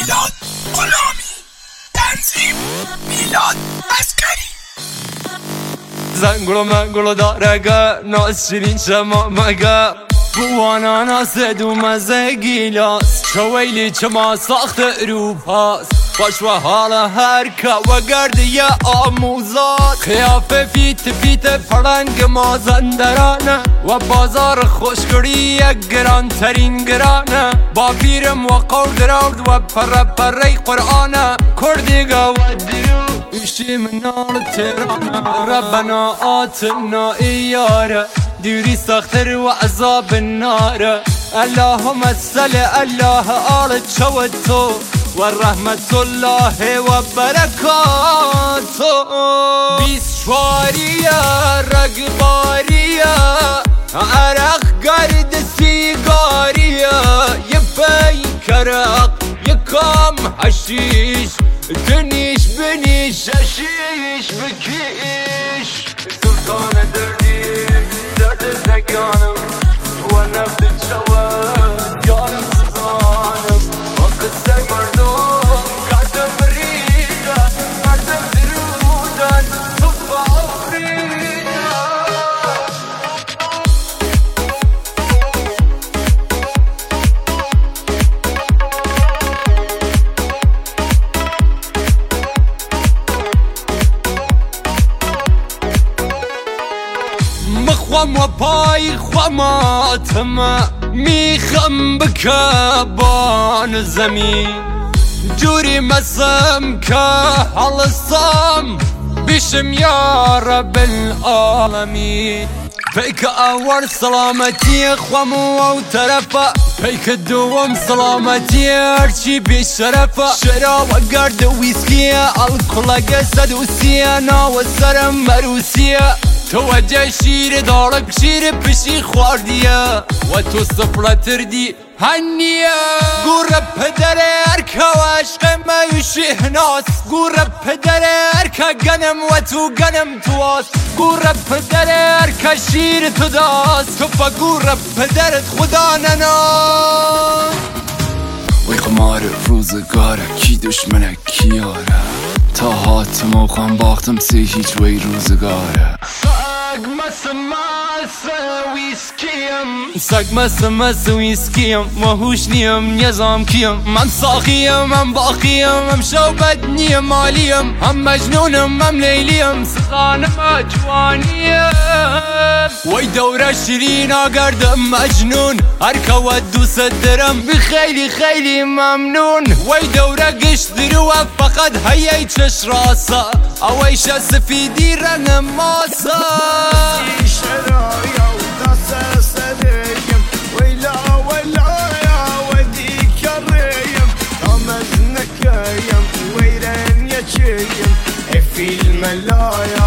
میلاد غلامی، تنظیم میلاد عسکری. زنگلو منگلو دارگه ناز شیرین شما مگه بوانا ناسد و مزه گیلاس شویلی چما ساخت اروپاست باش و حالا هرکه و گردی آموزاد خیافه فیت پرنگ مازندرانه و بازار خوشگری یک گران ترین گرانه با پیرم و قردرود و پره قرآنه کردیگه و درو ایشی منال تیرانه ربنا آتنا ایاره دیوری ساختر و عذاب النار اللهم صل الله آل چوتو و رحمت الله و برکاتو بیسشواریه رگباریه عرق گرد سیگاریه یه پیکرق یه کام حشیش دنیش بنیش شیش بکیش سلطان دردی درد زگانم و نفت چواد یارم سزانم و قصه مردم کردم بریده مردم درودن صبح آفریده مخوام و پای خواماتم میخم بکبان زمین جوری مسم که حلصم بشم یا رب العالمین پیک اول سلامتی خوام و طرفه پیک دوم سلامتی هرچی بیشرفه شراب گرد ویسکیه الکل صدوسیه ناو سرم مروسیه توجه شیر دارک شیر پشی خواردیه و تو سفرتر دی هنیه گوره پدر ارکه و عشق میوشی هناس گوره پدر ارکه گنم و تو گنم تو آس گوره پدر ارکه شیر تو داست تو پا گوره پدرت خدا نناس وی قمار روزگاره کی دشمنه کی یاره تا حاتم و خواهم باختم سی هیچ وی روزگاره سگ مس ویسکیم و هوش نیم نظام کیم من ساقیم من باقیم هم شوبت نیم مالیم هم مجنونم هم لیلیم سخانم اجوانیم وی دوره شیرین آگردم مجنون هرکه و دوست درم بخیلی خیلی ممنون وی دوره گشت درو فقط هیی چش راسه اویش سفیدی رنگ ماسه شرايا وداسة صديقم ويلا يا وديك الريم طمزنك يم ويرن يا شيم في الملايا